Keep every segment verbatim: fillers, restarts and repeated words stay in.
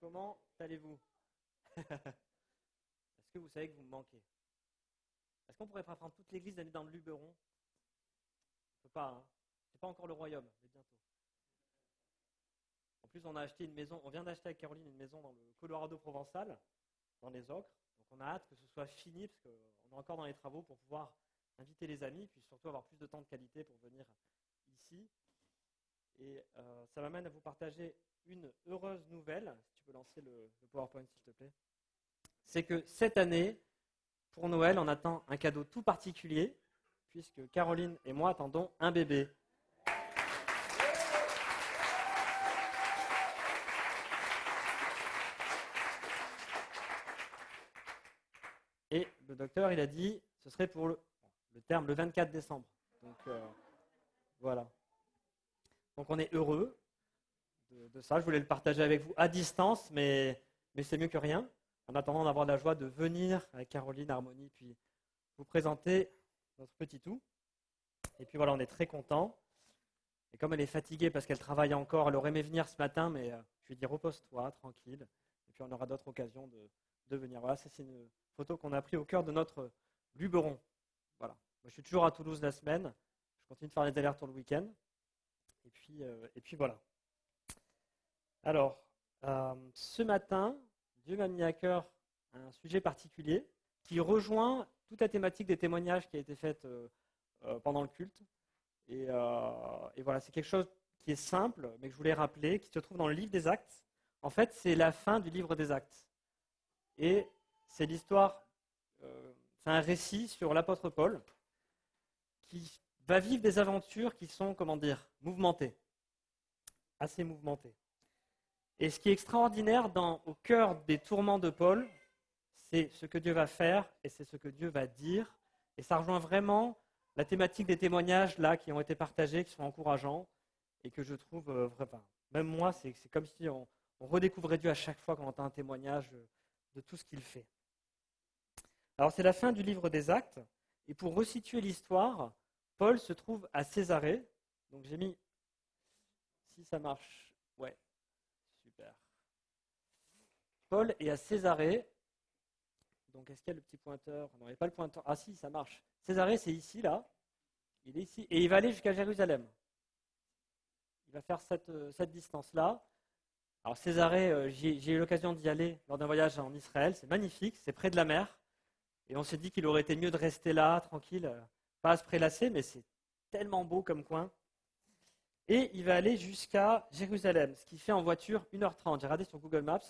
Comment allez-vous? Est-ce que vous savez que vous me manquez? Est-ce qu'on pourrait pas prendre toute l'église d'aller dans le Luberon? On peut pas, hein. C'est pas encore le royaume, mais bientôt. En plus, on a acheté une maison, on vient d'acheter avec Caroline une maison dans le Colorado provençal, dans les Ocres. Donc on a hâte que ce soit fini, parce qu'on est encore dans les travaux pour pouvoir inviter les amis, puis surtout avoir plus de temps de qualité pour venir ici. Et euh, ça m'amène à vous partager une heureuse nouvelle. Si tu peux lancer le, le PowerPoint, s'il te plaît. C'est que cette année, pour Noël, on attend un cadeau tout particulier, puisque Caroline et moi attendons un bébé. Et le docteur, il a dit, ce serait pour le, le terme le vingt-quatre décembre. Donc euh, voilà. Donc on est heureux de, de ça. Je voulais le partager avec vous à distance, mais, mais c'est mieux que rien. En attendant d'avoir la joie de venir avec Caroline, Harmonie, puis vous présenter notre petit tout. Et puis voilà, on est très contents. Et comme elle est fatiguée parce qu'elle travaille encore, elle aurait aimé venir ce matin, mais euh, je lui ai dit repose-toi, tranquille. Et puis on aura d'autres occasions de, de venir. Voilà, c'est une photo qu'on a prise au cœur de notre Luberon. Voilà. Moi, je suis toujours à Toulouse la semaine. Je continue de faire les allers-retours le week-end. Et puis, euh, et puis voilà. Alors, euh, ce matin, Dieu m'a mis à cœur un sujet particulier qui rejoint toute la thématique des témoignages qui a été faite euh, euh, pendant le culte. Et, euh, et voilà, c'est quelque chose qui est simple, mais que je voulais rappeler, qui se trouve dans le livre des Actes. En fait, c'est la fin du livre des Actes. Et c'est l'histoire, euh, c'est un récit sur l'apôtre Paul qui va vivre des aventures qui sont, comment dire, mouvementées, assez mouvementées. Et ce qui est extraordinaire dans, au cœur des tourments de Paul, c'est ce que Dieu va faire et c'est ce que Dieu va dire. Et ça rejoint vraiment la thématique des témoignages là qui ont été partagés, qui sont encourageants et que je trouve euh, vraiment. Même moi, c'est, c'est comme si on, on redécouvrait Dieu à chaque fois qu'on entend un témoignage de, de tout ce qu'il fait. Alors c'est la fin du livre des Actes. Et pour resituer l'histoire, Paul se trouve à Césarée. Donc j'ai mis, si ça marche, ouais. Super. Paul est à Césarée. Donc, est-ce qu'il y a le petit pointeur? Non, il n'y a pas le pointeur. Ah si, ça marche. Césarée, c'est ici, là. Il est ici. Et il va aller jusqu'à Jérusalem. Il va faire cette, cette distance-là. Alors, Césarée, euh, j'ai, j'ai eu l'occasion d'y aller lors d'un voyage en Israël. C'est magnifique, c'est près de la mer. Et on s'est dit qu'il aurait été mieux de rester là, tranquille, pas à se prélasser, mais c'est tellement beau comme coin. Et il va aller jusqu'à Jérusalem, ce qui fait en voiture une heure trente. J'ai regardé sur Google Maps.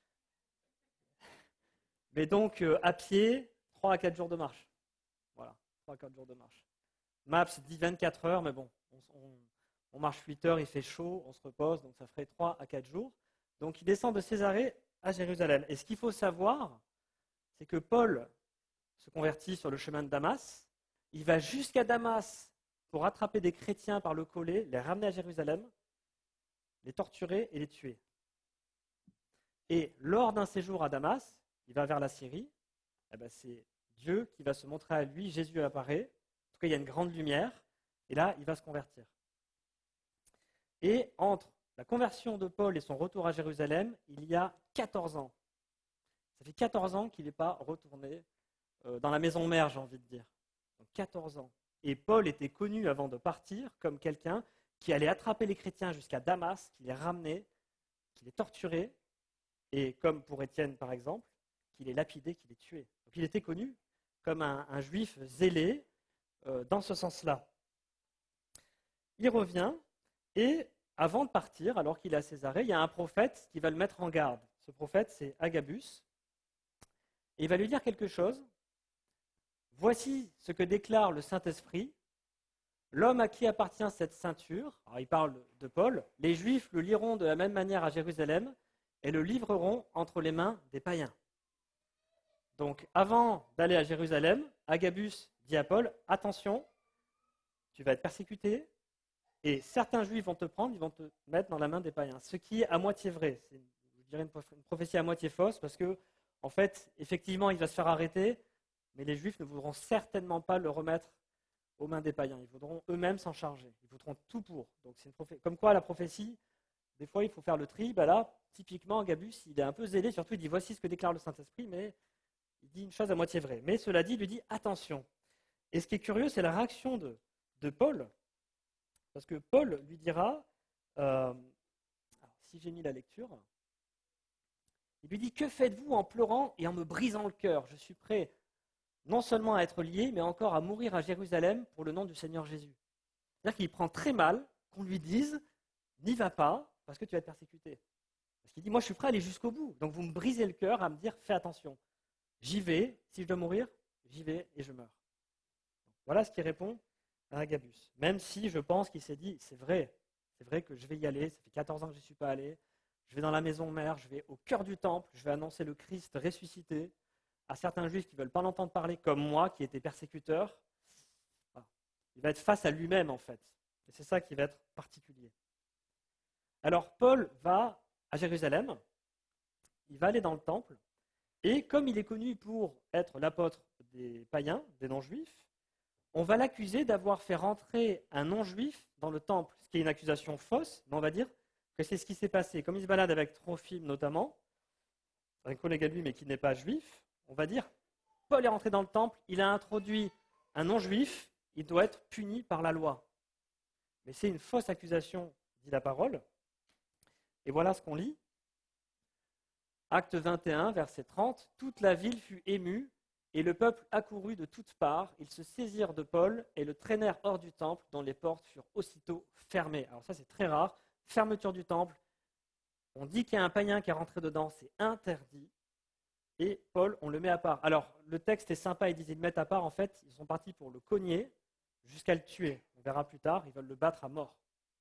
Mais donc, euh, à pied, trois à quatre jours de marche. Voilà, trois à quatre jours de marche. Maps dit vingt-quatre heures, mais bon, on, on, on marche huit heures, il fait chaud, on se repose, donc ça ferait trois à quatre jours. Donc, il descend de Césarée à Jérusalem. Et ce qu'il faut savoir, c'est que Paul se convertit sur le chemin de Damas. Il va jusqu'à Damas pour attraper des chrétiens par le collet, les ramener à Jérusalem, les torturer et les tuer. Et lors d'un séjour à Damas, il va vers la Syrie, eh ben c'est Dieu qui va se montrer à lui, Jésus apparaît, en tout cas il y a une grande lumière, et là il va se convertir. Et entre la conversion de Paul et son retour à Jérusalem, il y a quatorze ans. Ça fait quatorze ans qu'il n'est pas retourné dans la maison mère, j'ai envie de dire. Donc quatorze ans. Et Paul était connu avant de partir comme quelqu'un qui allait attraper les chrétiens jusqu'à Damas, qui les ramenait, qui les torturait, et comme pour Étienne par exemple, qu'il est lapidé, qu'il est tué. Donc il était connu comme un, un juif zélé euh, dans ce sens-là. Il revient et avant de partir, alors qu'il est à Césarée, il y a un prophète qui va le mettre en garde. Ce prophète, c'est Agabus. Et il va lui dire quelque chose. Voici ce que déclare le Saint-Esprit. L'homme à qui appartient cette ceinture, alors il parle de Paul, les Juifs le liront de la même manière à Jérusalem et le livreront entre les mains des païens. Donc, avant d'aller à Jérusalem, Agabus dit à Paul, attention, tu vas être persécuté, et certains juifs vont te prendre, ils vont te mettre dans la main des païens. Ce qui est à moitié vrai, c'est, je dirais, une prophétie à moitié fausse, parce que, en fait, effectivement, il va se faire arrêter, mais les juifs ne voudront certainement pas le remettre aux mains des païens. Ils voudront eux-mêmes s'en charger. Ils voudront tout pour. Donc, c'est une prophé- Comme quoi, la prophétie Des fois, il faut faire le tri. Ben là, typiquement, Agabus, il est un peu zélé. Surtout, il dit, voici ce que déclare le Saint-Esprit, mais il dit une chose à moitié vraie. Mais cela dit, il lui dit, attention. Et ce qui est curieux, c'est la réaction de, de Paul. Parce que Paul lui dira, euh, alors, si j'ai mis la lecture, il lui dit, que faites-vous en pleurant et en me brisant le cœur? Je suis prêt non seulement à être lié, mais encore à mourir à Jérusalem pour le nom du Seigneur Jésus. C'est-à-dire qu'il prend très mal qu'on lui dise, n'y va pas, parce que tu vas être persécuté. Parce qu'il dit, moi je suis prêt à aller jusqu'au bout. Donc vous me brisez le cœur à me dire, fais attention. J'y vais, si je dois mourir, j'y vais et je meurs. Voilà ce qu'il répond à Agabus. Même si je pense qu'il s'est dit, c'est vrai, c'est vrai que je vais y aller, ça fait quatorze ans que je n'y suis pas allé, je vais dans la maison mère, je vais au cœur du temple, je vais annoncer le Christ ressuscité à certains juifs qui ne veulent pas l'entendre parler, comme moi, qui étais persécuteur. Voilà. Il va être face à lui-même, en fait. Et c'est ça qui va être particulier. Alors, Paul va à Jérusalem, il va aller dans le temple, et comme il est connu pour être l'apôtre des païens, des non-juifs, on va l'accuser d'avoir fait rentrer un non-juif dans le temple, ce qui est une accusation fausse, mais on va dire que c'est ce qui s'est passé. Comme il se balade avec Trophime notamment, un collègue à lui mais qui n'est pas juif, on va dire, Paul est rentré dans le temple, il a introduit un non-juif, il doit être puni par la loi. Mais c'est une fausse accusation, dit la parole. Et voilà ce qu'on lit. Acte vingt et un, verset trente, « Toute la ville fut émue, et le peuple accourut de toutes parts. Ils se saisirent de Paul et le traînèrent hors du temple, dont les portes furent aussitôt fermées. » Alors ça, c'est très rare. Fermeture du temple. On dit qu'il y a un païen qui est rentré dedans, c'est interdit. Et Paul, on le met à part. Alors, le texte est sympa, ils disent qu'ils le mettent à part. En fait, ils sont partis pour le cogner jusqu'à le tuer. On verra plus tard, ils veulent le battre à mort.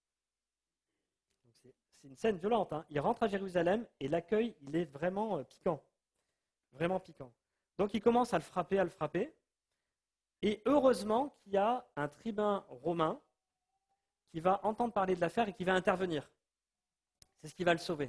Donc c'est, c'est une scène violente. Hein. Il rentre à Jérusalem et l'accueil, il est vraiment euh, piquant. Vraiment piquant. Donc il commence à le frapper, à le frapper. Et heureusement qu'il y a un tribun romain qui va entendre parler de l'affaire et qui va intervenir. C'est ce qui va le sauver.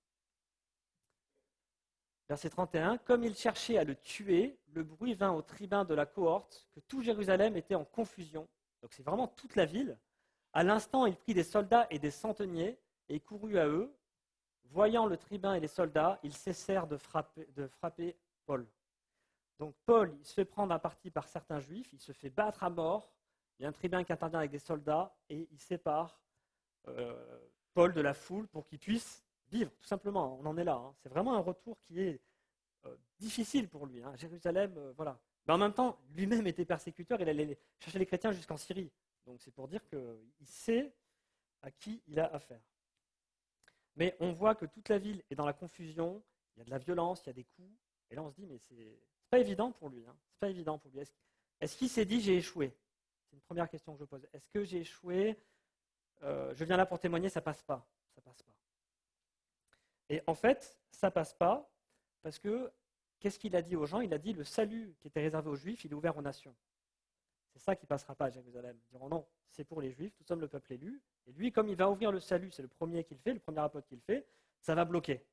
Verset trente et un, « Comme il cherchait à le tuer, le bruit vint au tribun de la cohorte que tout Jérusalem était en confusion. » Donc c'est vraiment toute la ville. À l'instant, il prit des soldats et des centeniers et courut à eux. Voyant le tribun et les soldats, ils cessèrent de frapper, de frapper Paul. Donc Paul, il se fait prendre à partie par certains juifs, il se fait battre à mort, il y a un tribun qui intervient avec des soldats et il sépare euh, Paul de la foule pour qu'il puisse vivre, tout simplement, on en est là. Hein. C'est vraiment un retour qui est euh, difficile pour lui. Hein. Jérusalem, euh, voilà. Mais en même temps, lui-même était persécuteur, il allait chercher les chrétiens jusqu'en Syrie. Donc c'est pour dire qu'il sait à qui il a affaire. Mais on voit que toute la ville est dans la confusion, il y a de la violence, il y a des coups, et là on se dit, mais c'est pas évident pour lui. Hein. C'est pas évident pour lui. Est-ce, est-ce qu'il s'est dit, j'ai échoué? C'est une première question que je pose. Est-ce que j'ai échoué? euh, Je viens là pour témoigner, ça passe pas. Ça passe pas. Et en fait, ça passe pas parce que, qu'est-ce qu'il a dit aux gens? Il a dit, le salut qui était réservé aux Juifs, il est ouvert aux nations. C'est ça qui ne passera pas à Jérusalem. Ils diront non, c'est pour les Juifs, nous sommes le peuple élu. Et lui, comme il va ouvrir le salut, c'est le premier qu'il fait, le premier apôtre qu'il fait, ça va bloquer.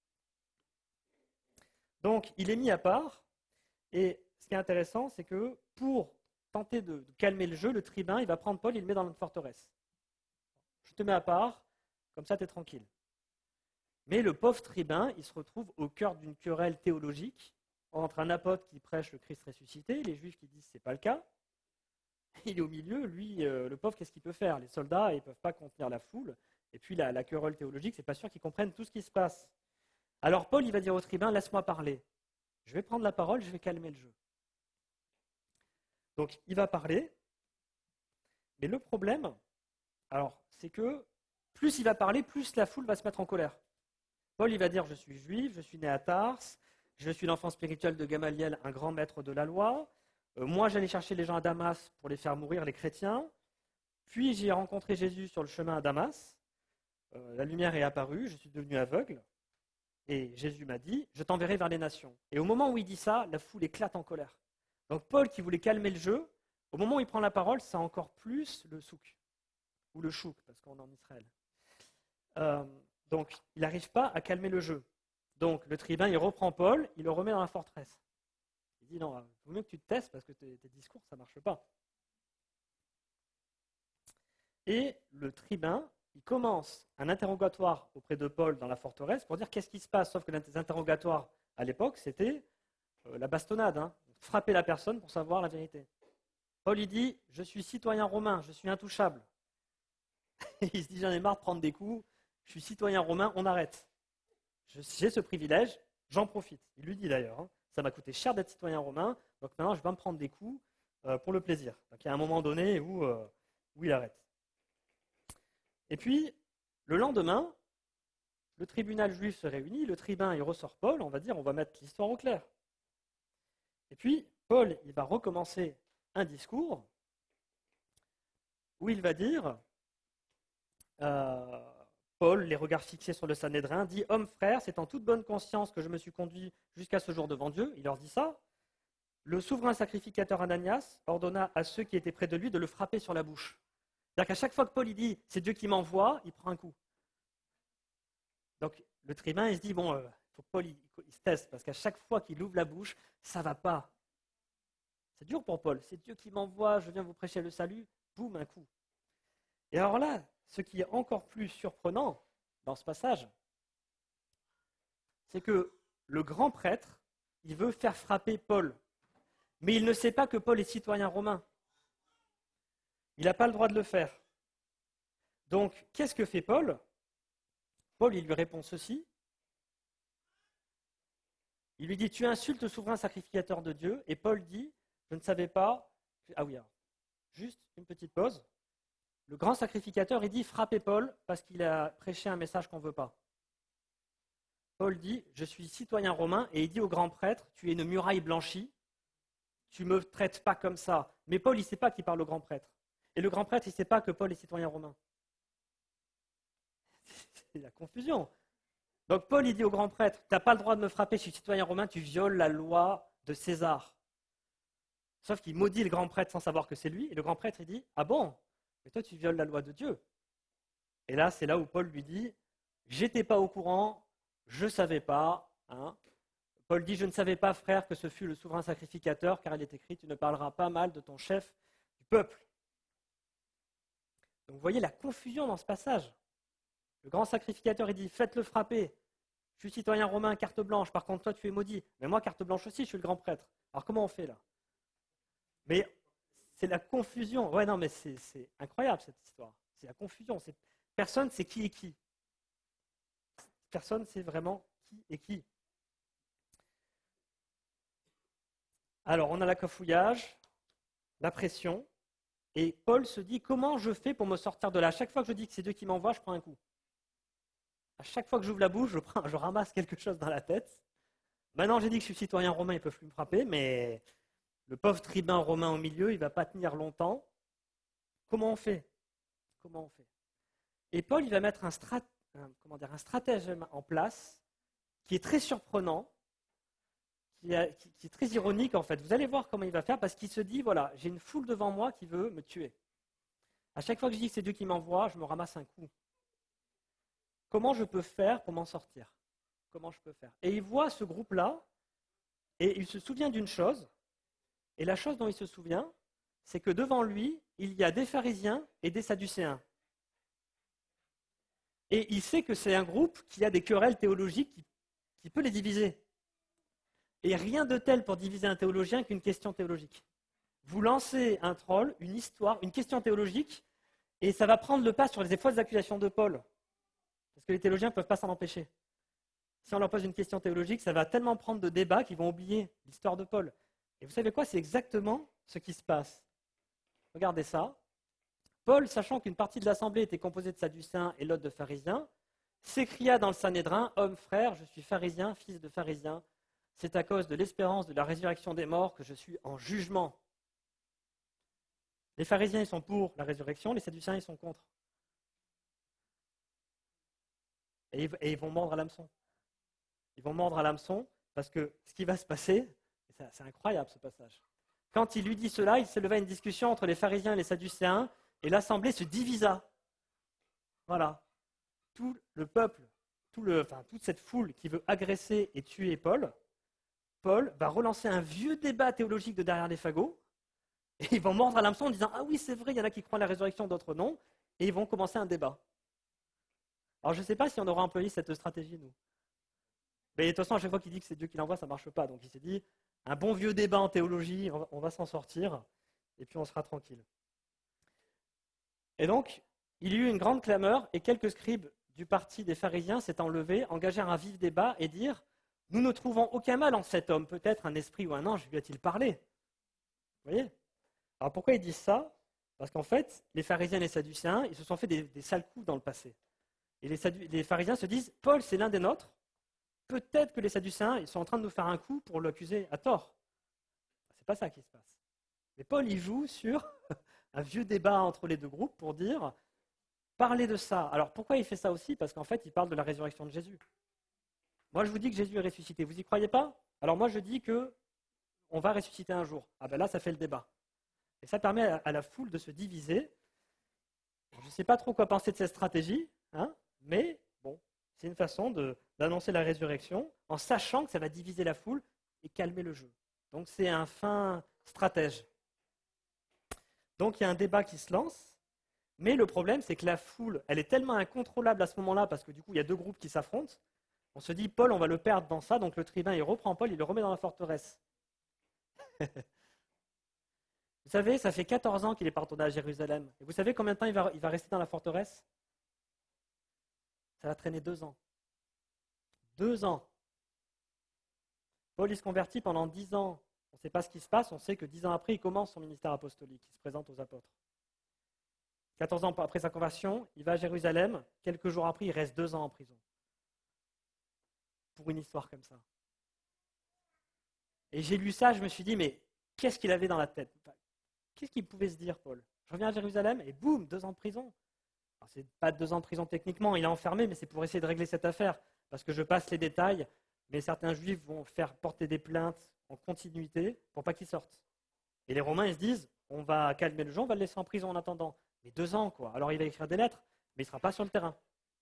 Donc, il est mis à part. Et ce qui est intéressant, c'est que pour tenter de, de calmer le jeu, le tribun, il va prendre Paul, il le met dans une forteresse. Je te mets à part, comme ça tu es tranquille. Mais le pauvre tribun, il se retrouve au cœur d'une querelle théologique entre un apôtre qui prêche le Christ ressuscité, les Juifs qui disent que ce n'est pas le cas. Il est au milieu, lui, euh, le pauvre, qu'est-ce qu'il peut faire? Les soldats, ils ne peuvent pas contenir la foule. Et puis la, la querelle théologique, c'est pas sûr qu'ils comprennent tout ce qui se passe. Alors Paul, il va dire au tribun, laisse-moi parler. Je vais prendre la parole, je vais calmer le jeu. Donc il va parler, mais le problème, alors, c'est que plus il va parler, plus la foule va se mettre en colère. Paul, il va dire, je suis juif, je suis né à Tars, je suis l'enfant spirituel de Gamaliel, un grand maître de la loi. Euh, moi, j'allais chercher les gens à Damas pour les faire mourir, les chrétiens. Puis, j'ai rencontré Jésus sur le chemin à Damas. Euh, la lumière est apparue, je suis devenu aveugle. Et Jésus m'a dit, je t'enverrai vers les nations. Et au moment où il dit ça, la foule éclate en colère. Donc, Paul, qui voulait calmer le jeu, au moment où il prend la parole, ça encore plus le souk. Ou le chouk, parce qu'on est en Israël. Euh, donc, il n'arrive pas à calmer le jeu. Donc, le tribun, il reprend Paul, il le remet dans la forteresse. Il dit, non, il vaut mieux que tu te testes, parce que tes, tes discours, ça ne marche pas. Et le tribun il commence un interrogatoire auprès de Paul dans la forteresse pour dire qu'est-ce qui se passe, sauf que les interrogatoires à l'époque, c'était euh, la bastonnade, hein, frapper la personne pour savoir la vérité. Paul, il dit, je suis citoyen romain, je suis intouchable. Et il se dit, j'en ai marre de prendre des coups, je suis citoyen romain, on arrête. J'ai ce privilège, j'en profite. Il lui dit d'ailleurs, hein, ça m'a coûté cher d'être citoyen romain, donc maintenant je vais me prendre des coups euh, pour le plaisir. Donc il y a un moment donné où, euh, où il arrête. Et puis, le lendemain, le tribunal juif se réunit, le tribun, il ressort Paul, on va dire, on va mettre l'histoire au clair. Et puis, Paul, il va recommencer un discours où il va dire, euh, Paul, les regards fixés sur le Sanhédrin, dit « Homme frère, c'est en toute bonne conscience que je me suis conduit jusqu'à ce jour devant Dieu. » Il leur dit ça. Le souverain sacrificateur Ananias ordonna à ceux qui étaient près de lui de le frapper sur la bouche. C'est-à-dire qu'à chaque fois que Paul il dit « c'est Dieu qui m'envoie », il prend un coup. Donc le tribun, il se dit « bon, euh, faut que Paul il, il se teste, parce qu'à chaque fois qu'il ouvre la bouche, ça ne va pas. » C'est dur pour Paul. « C'est Dieu qui m'envoie, je viens vous prêcher le salut. » Boum, un coup. Et alors là, ce qui est encore plus surprenant dans ce passage, c'est que le grand prêtre, il veut faire frapper Paul. Mais il ne sait pas que Paul est citoyen romain. Il n'a pas le droit de le faire. Donc, qu'est-ce que fait Paul ? Paul, il lui répond ceci. Il lui dit, tu insultes le souverain sacrificateur de Dieu. Et Paul dit, je ne savais pas. Ah oui, alors, juste une petite pause. Le grand sacrificateur, il dit, frappez Paul parce qu'il a prêché un message qu'on ne veut pas. Paul dit, je suis citoyen romain, et il dit au grand prêtre, tu es une muraille blanchie, tu ne me traites pas comme ça. Mais Paul, il ne sait pas qu'il parle au grand prêtre. Et le grand prêtre, il ne sait pas que Paul est citoyen romain. C'est la confusion. Donc Paul, il dit au grand prêtre, tu n'as pas le droit de me frapper, je suis citoyen romain, tu violes la loi de César. Sauf qu'il maudit le grand prêtre sans savoir que c'est lui, et le grand prêtre, il dit, ah bon ? Mais toi, tu violes la loi de Dieu. Et là, c'est là où Paul lui dit, j'étais pas au courant, je ne savais pas. Hein. Paul dit, je ne savais pas, frère, que ce fut le souverain sacrificateur, car il est écrit, tu ne parleras pas mal de ton chef du peuple. Donc vous voyez la confusion dans ce passage. Le grand sacrificateur, il dit, faites-le frapper. Je suis citoyen romain, carte blanche, par contre, toi, tu es maudit. Mais moi, carte blanche aussi, je suis le grand prêtre. Alors comment on fait là ? Mais c'est la confusion. Ouais, non, mais c'est, c'est incroyable cette histoire. C'est la confusion. C'est... Personne ne sait qui est qui. Personne ne sait vraiment qui est qui. Alors, on a la cafouillage, la pression, et Paul se dit, comment je fais pour me sortir de là ? À chaque fois que je dis que c'est Dieu qui m'envoie, je prends un coup. À chaque fois que j'ouvre la bouche, je, prends, je ramasse quelque chose dans la tête. Maintenant, j'ai dit que je suis citoyen romain, ils ne peuvent plus me frapper, mais le pauvre tribun romain au milieu, il ne va pas tenir longtemps. Comment on fait ? Comment on fait ? Et Paul, il va mettre un, strat, un, comment dire, un stratagème en place qui est très surprenant, qui, a, qui, qui est très ironique en fait. Vous allez voir comment il va faire, parce qu'il se dit, voilà, j'ai une foule devant moi qui veut me tuer. À chaque fois que je dis que c'est Dieu qui m'envoie, je me ramasse un coup. Comment je peux faire pour m'en sortir ? Comment je peux faire ? Et il voit ce groupe-là, et il se souvient d'une chose, et la chose dont il se souvient, c'est que devant lui, il y a des pharisiens et des sadducéens. Et il sait que c'est un groupe qui a des querelles théologiques qui, qui peut les diviser. Et rien de tel pour diviser un théologien qu'une question théologique. Vous lancez un troll, une histoire, une question théologique, et ça va prendre le pas sur les fausses accusations de Paul. Parce que les théologiens ne peuvent pas s'en empêcher. Si on leur pose une question théologique, ça va tellement prendre de débats qu'ils vont oublier l'histoire de Paul. Et vous savez quoi ? C'est exactement ce qui se passe. Regardez ça. Paul, sachant qu'une partie de l'assemblée était composée de sadducéens et l'autre de pharisiens, s'écria dans le Sanhédrin, « Homme, frère, je suis pharisien, fils de pharisien. C'est à cause de l'espérance de la résurrection des morts que je suis en jugement. » Les pharisiens, ils sont pour la résurrection, les sadducéens, ils sont contre. Et ils vont mordre à l'hameçon. Ils vont mordre à l'hameçon parce que ce qui va se passer, c'est incroyable ce passage. Quand il lui dit cela, il s'éleva une discussion entre les pharisiens et les sadducéens et l'assemblée se divisa. Voilà. Tout le peuple, tout le, enfin, toute cette foule qui veut agresser et tuer Paul, Paul va relancer un vieux débat théologique de derrière les fagots et ils vont mordre à l'hameçon en disant « Ah oui, c'est vrai, il y en a qui croient à la résurrection, d'autres non. » Et ils vont commencer un débat. Alors je ne sais pas si on aura employé cette stratégie, nous. Mais de toute façon, à chaque fois qu'il dit que c'est Dieu qui l'envoie, ça ne marche pas. Donc il s'est dit, un bon vieux débat en théologie, on va, on va s'en sortir, et puis on sera tranquille. Et donc, il y eut une grande clameur, et quelques scribes du parti des pharisiens s'étant levés, engagèrent un vif débat et dirent, nous ne trouvons aucun mal en cet homme, peut-être un esprit ou un ange lui a-t-il parlé. Vous voyez? Alors pourquoi ils disent ça? Parce qu'en fait, les pharisiens et les sadducéens, ils se sont fait des, des sales coups dans le passé. Et les, Saddu- les pharisiens se disent, Paul, c'est l'un des nôtres. Peut-être que les sadducéens, ils sont en train de nous faire un coup pour l'accuser à tort. C'est pas ça qui se passe. Mais Paul, il joue sur un vieux débat entre les deux groupes pour dire, parlez de ça. Alors pourquoi il fait ça aussi? Parce qu'en fait, il parle de la résurrection de Jésus. Moi, je vous dis que Jésus est ressuscité. Vous y croyez pas? Alors moi, je dis que on va ressusciter un jour. Ah ben là, ça fait le débat. Et ça permet à la foule de se diviser. Je ne sais pas trop quoi penser de cette stratégie, hein, mais bon, c'est une façon de, d'annoncer la résurrection en sachant que ça va diviser la foule et calmer le jeu. Donc c'est un fin stratège. Donc il y a un débat qui se lance, mais le problème c'est que la foule, elle est tellement incontrôlable à ce moment-là, parce que du coup il y a deux groupes qui s'affrontent, on se dit, Paul, on va le perdre dans ça, donc le tribun, il reprend Paul, il le remet dans la forteresse. Vous savez, ça fait quatorze ans qu'il est pas retourné à Jérusalem. Et vous savez combien de temps il va, il va rester dans la forteresse? Ça va traîner deux ans. Deux ans. Paul, il se convertit pendant dix ans. On ne sait pas ce qui se passe, on sait que dix ans après, il commence son ministère apostolique, il se présente aux apôtres. quatorze ans après sa conversion, il va à Jérusalem. Quelques jours après, il reste deux ans en prison. Pour une histoire comme ça. Et j'ai lu ça, je me suis dit, mais qu'est-ce qu'il avait dans la tête? Enfin, qu'est-ce qu'il pouvait se dire, Paul? Je reviens à Jérusalem et boum, deux ans de prison. Alors, c'est pas deux ans de prison techniquement, il est enfermé, mais c'est pour essayer de régler cette affaire. Parce que je passe les détails, mais certains juifs vont faire porter des plaintes en continuité pour pas qu'il sorte. Et les Romains, ils se disent, on va calmer le jeu, on va le laisser en prison en attendant. Mais deux ans, quoi. Alors il va écrire des lettres, mais il ne sera pas sur le terrain.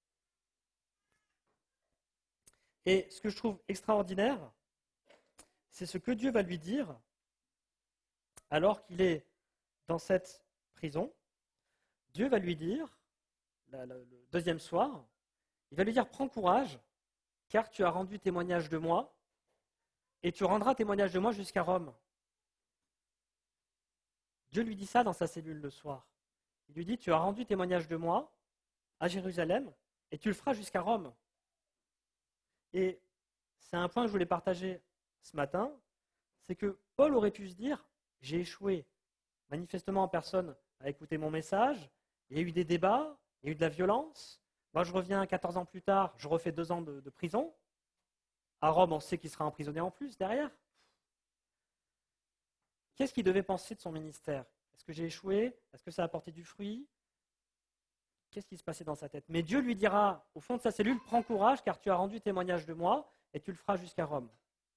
Et ce que je trouve extraordinaire, c'est ce que Dieu va lui dire alors qu'il est dans cette prison. Dieu va lui dire, la, la, le deuxième soir, il va lui dire, prends courage, car tu as rendu témoignage de moi, et tu rendras témoignage de moi jusqu'à Rome. Dieu lui dit ça dans sa cellule le soir. Il lui dit, tu as rendu témoignage de moi à Jérusalem, et tu le feras jusqu'à Rome. Et c'est un point que je voulais partager ce matin, c'est que Paul aurait pu se dire, j'ai échoué. Manifestement, personne n'a écouté mon message, il y a eu des débats, il y a eu de la violence. Moi, je reviens quatorze ans plus tard, je refais deux ans de, de prison. À Rome, on sait qu'il sera emprisonné en plus derrière. Qu'est-ce qu'il devait penser de son ministère? Est-ce que j'ai échoué? Est-ce que ça a apporté du fruit? Qu'est-ce qui se passait dans sa tête? Mais Dieu lui dira, au fond de sa cellule, prends courage, car tu as rendu témoignage de moi, et tu le feras jusqu'à Rome.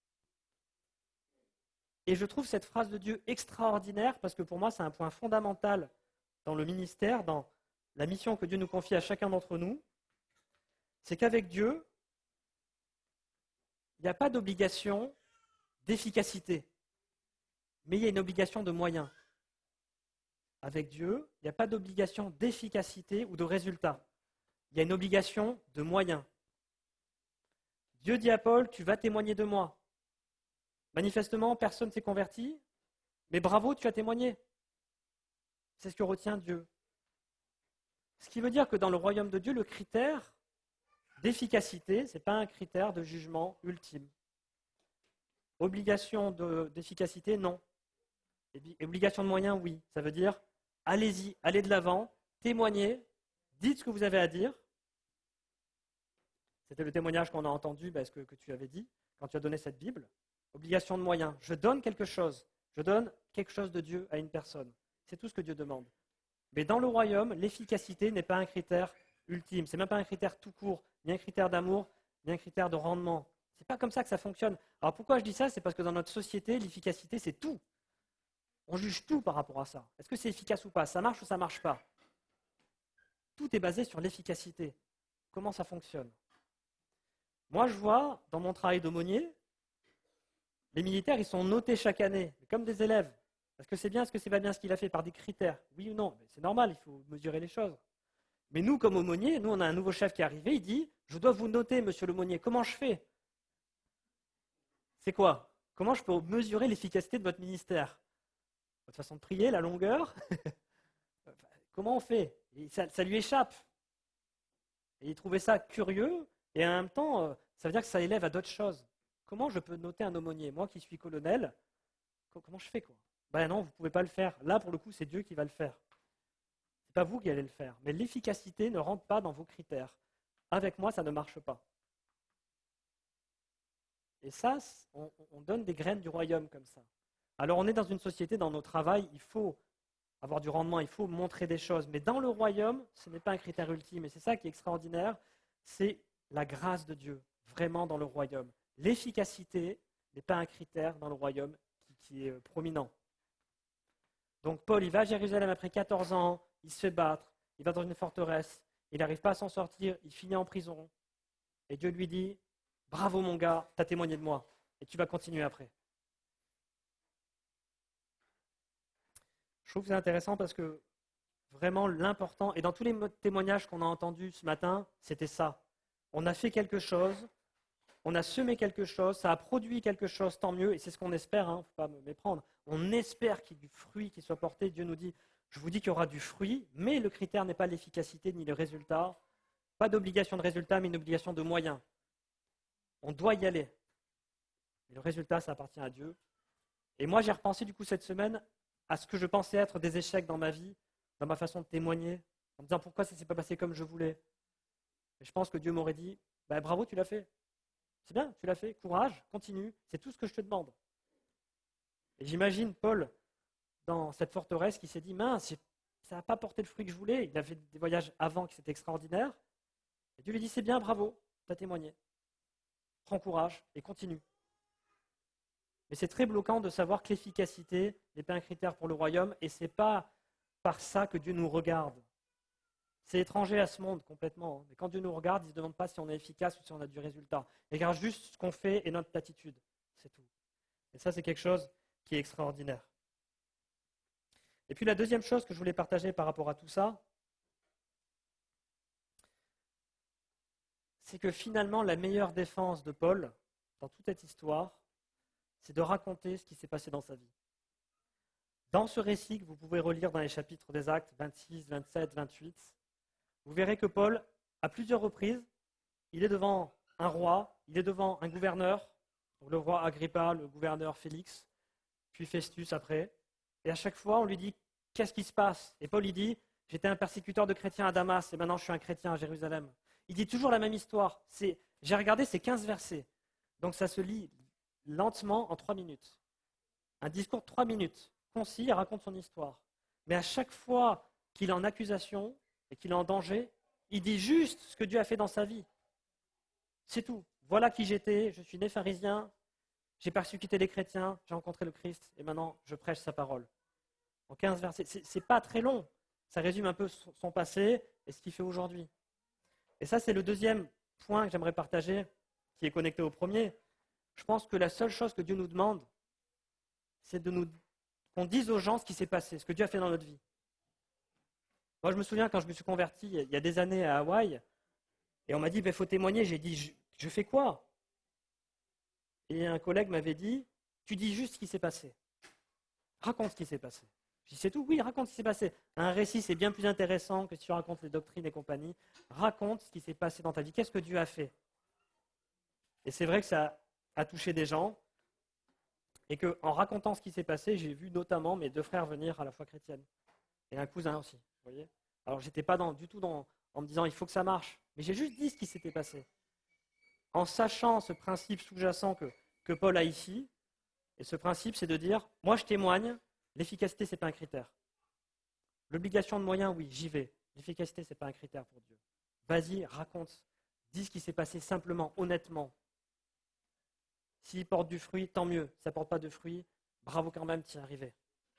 Et je trouve cette phrase de Dieu extraordinaire, parce que pour moi, c'est un point fondamental dans le ministère, dans la mission que Dieu nous confie à chacun d'entre nous. C'est qu'avec Dieu, il n'y a pas d'obligation d'efficacité, mais il y a une obligation de moyens. Avec Dieu, il n'y a pas d'obligation d'efficacité ou de résultat. Il y a une obligation de moyens. Dieu dit à Paul, tu vas témoigner de moi. Manifestement, personne ne s'est converti, mais bravo, tu as témoigné. C'est ce que retient Dieu. Ce qui veut dire que dans le royaume de Dieu, le critère d'efficacité, ce n'est pas un critère de jugement ultime. Obligation de, d'efficacité, non. Et obligation de moyens, oui. Ça veut dire, allez-y, allez de l'avant, témoignez, dites ce que vous avez à dire. C'était le témoignage qu'on a entendu, ben, ce que, que tu avais dit, quand tu as donné cette Bible. Obligation de moyens. Je donne quelque chose. Je donne quelque chose de Dieu à une personne. C'est tout ce que Dieu demande. Mais dans le royaume, l'efficacité n'est pas un critère ultime. Ce n'est même pas un critère tout court, ni un critère d'amour, ni un critère de rendement. Ce n'est pas comme ça que ça fonctionne. Alors pourquoi je dis ça? C'est parce que dans notre société, l'efficacité, c'est tout. On juge tout par rapport à ça. Est-ce que c'est efficace ou pas? Ça marche ou ça ne marche pas? Tout est basé sur l'efficacité. Comment ça fonctionne? Moi, je vois, dans mon travail d'aumônier, les militaires, ils sont notés chaque année, comme des élèves. Est-ce que c'est bien, est-ce que c'est pas bien ce qu'il a fait par des critères? Oui ou non? C'est normal, il faut mesurer les choses. Mais nous, comme aumôniers, nous, on a un nouveau chef qui est arrivé, il dit, je dois vous noter, monsieur l'aumônier, comment je fais? C'est quoi? Comment je peux mesurer l'efficacité de votre ministère? Votre façon de prier, la longueur? Comment on fait? Et ça, ça lui échappe. Et il trouvait ça curieux, et en même temps, euh, ça veut dire que ça élève à d'autres choses. Comment je peux noter un aumônier? Moi qui suis colonel, comment je fais quoi? Ben non, vous ne pouvez pas le faire. Là, pour le coup, c'est Dieu qui va le faire. Ce n'est pas vous qui allez le faire. Mais l'efficacité ne rentre pas dans vos critères. Avec moi, ça ne marche pas. Et ça, on, on donne des graines du royaume comme ça. Alors on est dans une société, dans nos travails, il faut avoir du rendement, il faut montrer des choses. Mais dans le royaume, ce n'est pas un critère ultime. Et c'est ça qui est extraordinaire, c'est la grâce de Dieu, vraiment dans le royaume. L'efficacité n'est pas un critère dans le royaume qui, qui est prominent. Donc Paul, il va à Jérusalem après quatorze ans, il se fait battre, il va dans une forteresse, il n'arrive pas à s'en sortir, il finit en prison. Et Dieu lui dit, bravo mon gars, tu as témoigné de moi, et tu vas continuer après. Je trouve que c'est intéressant parce que vraiment l'important, et dans tous les témoignages qu'on a entendus ce matin, c'était ça. On a fait quelque chose, on a semé quelque chose, ça a produit quelque chose, tant mieux, et c'est ce qu'on espère, il hein, ne faut pas me méprendre. On espère qu'il y ait du fruit qui soit porté. Dieu nous dit, je vous dis qu'il y aura du fruit, mais le critère n'est pas l'efficacité ni le résultat. Pas d'obligation de résultat, mais une obligation de moyens. On doit y aller. Et le résultat, ça appartient à Dieu. Et moi, j'ai repensé du coup cette semaine à ce que je pensais être des échecs dans ma vie, dans ma façon de témoigner, en me disant pourquoi ça ne s'est pas passé comme je voulais. Et je pense que Dieu m'aurait dit, bah, bravo, tu l'as fait. C'est bien, tu l'as fait, courage, continue, c'est tout ce que je te demande. Et j'imagine Paul, dans cette forteresse, qui s'est dit, mince, ça n'a pas porté le fruit que je voulais. Il a fait des voyages avant qui c'était extraordinaire. Et Dieu lui dit, c'est bien, bravo, tu as témoigné. Prends courage et continue. Mais c'est très bloquant de savoir que l'efficacité n'est pas un critère pour le royaume, et ce n'est pas par ça que Dieu nous regarde. C'est étranger à ce monde complètement. Mais quand Dieu nous regarde, il ne se demande pas si on est efficace ou si on a du résultat. Il regarde juste ce qu'on fait et notre attitude. C'est tout. Et ça, c'est quelque chose qui est extraordinaire. Et puis la deuxième chose que je voulais partager par rapport à tout ça, c'est que finalement, la meilleure défense de Paul, dans toute cette histoire, c'est de raconter ce qui s'est passé dans sa vie. Dans ce récit que vous pouvez relire dans les chapitres des Actes vingt-six, vingt-sept, vingt-huit, vous verrez que Paul, à plusieurs reprises, il est devant un roi, il est devant un gouverneur, le roi Agrippa, le gouverneur Félix, puis Festus après, et à chaque fois on lui dit « Qu'est-ce qui se passe ?» Et Paul il dit « J'étais un persécuteur de chrétiens à Damas et maintenant je suis un chrétien à Jérusalem. » Il dit toujours la même histoire. C'est, j'ai regardé ces quinze versets, donc ça se lit lentement en trois minutes. Un discours de trois minutes, concis, il raconte son histoire. Mais à chaque fois qu'il est en accusation et qu'il est en danger, il dit juste ce que Dieu a fait dans sa vie. C'est tout. Voilà qui j'étais, je suis né pharisien, j'ai persécuté les chrétiens, j'ai rencontré le Christ et maintenant je prêche sa parole. En quinze versets, c'est, c'est pas très long. Ça résume un peu son passé et ce qu'il fait aujourd'hui. Et ça, c'est le deuxième point que j'aimerais partager, qui est connecté au premier. Je pense que la seule chose que Dieu nous demande, c'est de nous, qu'on dise aux gens ce qui s'est passé, ce que Dieu a fait dans notre vie. Moi, je me souviens quand je me suis converti il y a des années à Hawaï, et on m'a dit, il faut témoigner. J'ai dit, je, je fais quoi? Et un collègue m'avait dit, tu dis juste ce qui s'est passé. Raconte ce qui s'est passé. Je dis, c'est tout? Oui, raconte ce qui s'est passé. Un récit, c'est bien plus intéressant que si tu racontes les doctrines et compagnie. Raconte ce qui s'est passé dans ta vie. Qu'est-ce que Dieu a fait? Et c'est vrai que ça a touché des gens. Et qu'en racontant ce qui s'est passé, j'ai vu notamment mes deux frères venir à la foi chrétienne. Et un cousin aussi. Vous voyez? Alors, je n'étais pas dans, du tout dans, en me disant, il faut que ça marche. Mais j'ai juste dit ce qui s'était passé. En sachant ce principe sous-jacent que, que Paul a ici. Et ce principe, c'est de dire, moi je témoigne, l'efficacité, ce n'est pas un critère. L'obligation de moyens, oui, j'y vais. L'efficacité, ce n'est pas un critère pour Dieu. Vas-y, raconte. Dis ce qui s'est passé simplement, honnêtement. S'il porte du fruit, tant mieux. Si ça ne porte pas de fruit, bravo quand même, tu y es arrivé.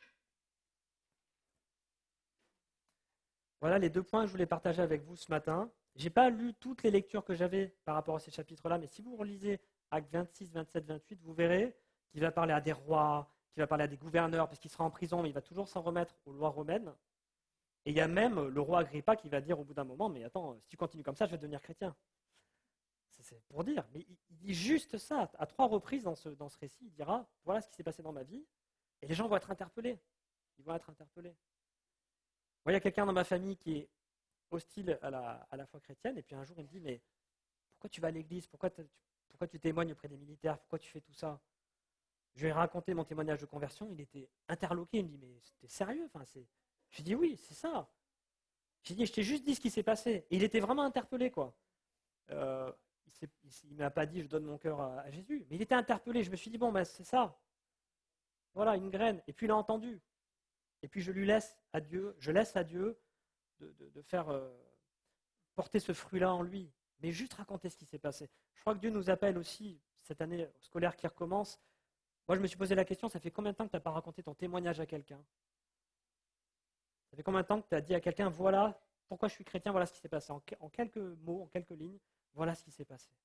Voilà les deux points que je voulais partager avec vous ce matin. Je n'ai pas lu toutes les lectures que j'avais par rapport à ces chapitres-là, mais si vous relisez Actes vingt-six, vingt-sept, vingt-huit, vous verrez qu'il va parler à des rois, qu'il va parler à des gouverneurs, parce qu'il sera en prison, mais il va toujours s'en remettre aux lois romaines. Et il y a même le roi Agrippa qui va dire au bout d'un moment, mais attends, si tu continues comme ça, je vais devenir chrétien. C'est pour dire, mais il dit juste ça, à trois reprises dans ce, dans ce récit, il dira, voilà ce qui s'est passé dans ma vie, et les gens vont être interpellés. Ils vont être interpellés. Moi, il y a quelqu'un dans ma famille qui est hostile à la, à la foi chrétienne, et puis un jour il me dit, mais pourquoi tu vas à l'église, pourquoi, pourquoi tu témoignes auprès des militaires, pourquoi tu fais tout ça? Je lui ai raconté mon témoignage de conversion, il était interloqué, il me dit, mais t'es sérieux enfin, c'est... Je lui ai dit, oui, c'est ça. J'ai dit, je t'ai juste dit ce qui s'est passé. Et il était vraiment interpellé, quoi. Euh, il ne m'a pas dit, je donne mon cœur à, à Jésus, mais il était interpellé. Je me suis dit, bon, ben, c'est ça. Voilà, une graine. Et puis il a entendu. Et puis je lui laisse à Dieu, je laisse à Dieu de, de, de faire euh, porter ce fruit-là en lui. Mais juste raconter ce qui s'est passé. Je crois que Dieu nous appelle aussi, cette année scolaire qui recommence. Moi, je me suis posé la question, ça fait combien de temps que tu n'as pas raconté ton témoignage à quelqu'un? Ça fait combien de temps que tu as dit à quelqu'un, voilà pourquoi je suis chrétien, voilà ce qui s'est passé. En, en quelques mots, en quelques lignes, voilà ce qui s'est passé.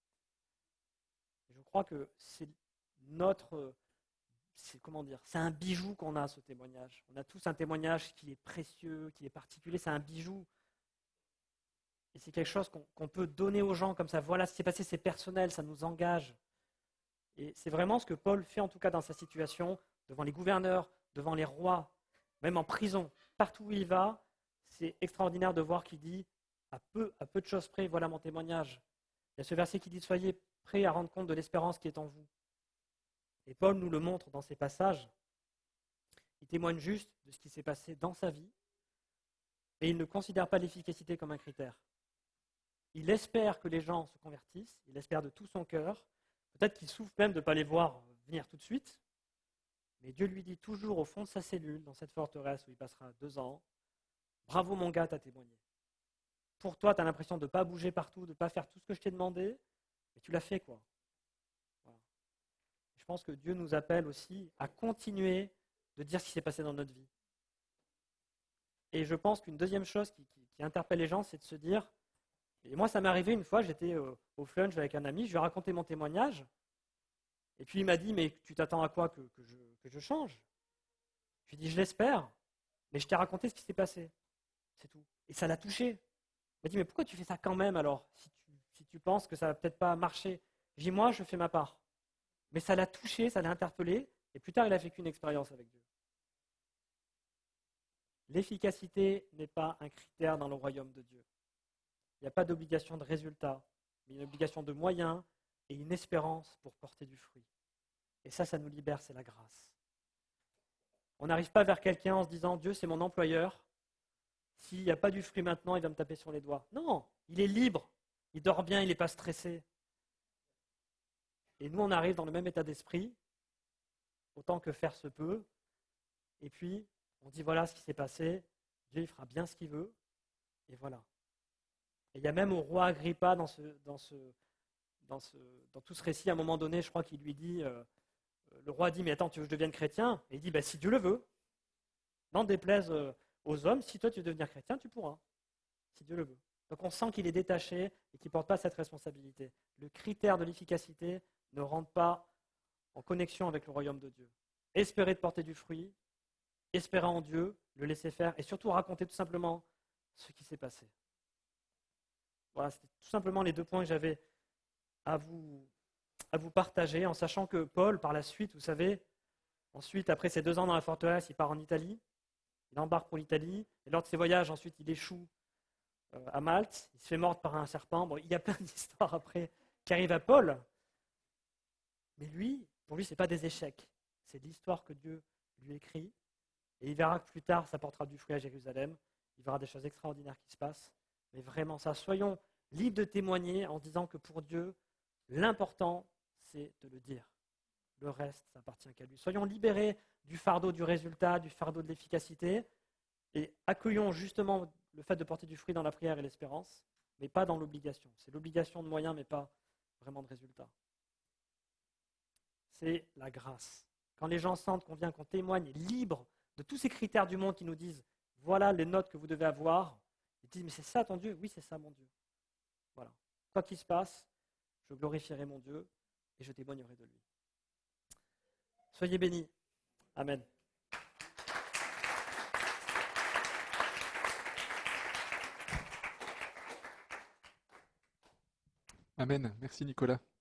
Je crois que c'est notre... C'est, comment dire, c'est un bijou qu'on a, ce témoignage. On a tous un témoignage qui est précieux, qui est particulier, c'est un bijou. Et c'est quelque chose qu'on, qu'on peut donner aux gens comme ça. Voilà ce qui s'est passé, c'est personnel, ça nous engage. Et c'est vraiment ce que Paul fait, en tout cas dans sa situation, devant les gouverneurs, devant les rois, même en prison, partout où il va. C'est extraordinaire de voir qu'il dit, à peu, à peu de choses près, voilà mon témoignage. Il y a ce verset qui dit, soyez prêts à rendre compte de l'espérance qui est en vous. Et Paul nous le montre dans ces passages. Il témoigne juste de ce qui s'est passé dans sa vie et il ne considère pas l'efficacité comme un critère. Il espère que les gens se convertissent, il espère de tout son cœur. Peut-être qu'il souffre même de ne pas les voir venir tout de suite, mais Dieu lui dit toujours au fond de sa cellule, dans cette forteresse où il passera deux ans, bravo mon gars, t'as témoigné. Pour toi, tu as l'impression de ne pas bouger partout, de ne pas faire tout ce que je t'ai demandé, mais tu l'as fait quoi. Je pense que Dieu nous appelle aussi à continuer de dire ce qui s'est passé dans notre vie. Et je pense qu'une deuxième chose qui, qui, qui interpelle les gens, c'est de se dire, et moi ça m'est arrivé une fois, j'étais au, au flunch avec un ami, je lui ai raconté mon témoignage, et puis il m'a dit, mais tu t'attends à quoi que, que, je, que je change? Je lui ai dit, je l'espère, mais je t'ai raconté ce qui s'est passé, c'est tout. Et ça l'a touché. Il m'a dit, mais pourquoi tu fais ça quand même alors, si tu, si tu penses que ça ne va peut-être pas marcher? Je dis, moi je fais ma part. Mais ça l'a touché, ça l'a interpellé, et plus tard, il a vécu une expérience avec Dieu. L'efficacité n'est pas un critère dans le royaume de Dieu. Il n'y a pas d'obligation de résultat, mais une obligation de moyens et une espérance pour porter du fruit. Et ça, ça nous libère, c'est la grâce. On n'arrive pas vers quelqu'un en se disant, Dieu, c'est mon employeur, s'il n'y a pas du fruit maintenant, il va me taper sur les doigts. Non, il est libre, il dort bien, il n'est pas stressé. Et nous, on arrive dans le même état d'esprit, autant que faire se peut, et puis on dit voilà ce qui s'est passé, Dieu il fera bien ce qu'il veut, et voilà. Et il y a même au roi Agrippa, dans, ce, dans, ce, dans, ce, dans tout ce récit, à un moment donné, je crois qu'il lui dit, euh, le roi dit, mais attends, tu veux que je devienne chrétien? Et il dit, bah, si Dieu le veut, n'en déplaise aux hommes, si toi tu veux devenir chrétien, tu pourras, si Dieu le veut. Donc on sent qu'il est détaché et qu'il ne porte pas cette responsabilité. Le critère de l'efficacité ne rentre pas en connexion avec le royaume de Dieu. Espérer de porter du fruit, espérer en Dieu, le laisser faire, et surtout raconter tout simplement ce qui s'est passé. Voilà, c'était tout simplement les deux points que j'avais à vous, à vous partager, en sachant que Paul, par la suite, vous savez, ensuite, après ces deux ans dans la forteresse, il part en Italie, il embarque pour l'Italie, et lors de ses voyages, ensuite, il échoue euh, à Malte, il se fait mordre par un serpent. Bon, il y a plein d'histoires après qui arrivent à Paul, mais lui, pour lui, ce n'est pas des échecs, c'est l'histoire que Dieu lui écrit, et il verra que plus tard, ça portera du fruit à Jérusalem, il verra des choses extraordinaires qui se passent, mais vraiment ça, soyons libres de témoigner en disant que pour Dieu, l'important, c'est de le dire. Le reste, ça appartient qu'à lui. Soyons libérés du fardeau du résultat, du fardeau de l'efficacité, et accueillons justement le fait de porter du fruit dans la prière et l'espérance, mais pas dans l'obligation. C'est l'obligation de moyens, mais pas vraiment de résultat. C'est la grâce. Quand les gens sentent qu'on vient, qu'on témoigne libre de tous ces critères du monde qui nous disent « voilà les notes que vous devez avoir », ils disent « mais c'est ça ton Dieu ?» Oui, c'est ça mon Dieu. Voilà. Quoi qu'il se passe, je glorifierai mon Dieu et je témoignerai de lui. Soyez bénis. Amen. Amen. Merci Nicolas.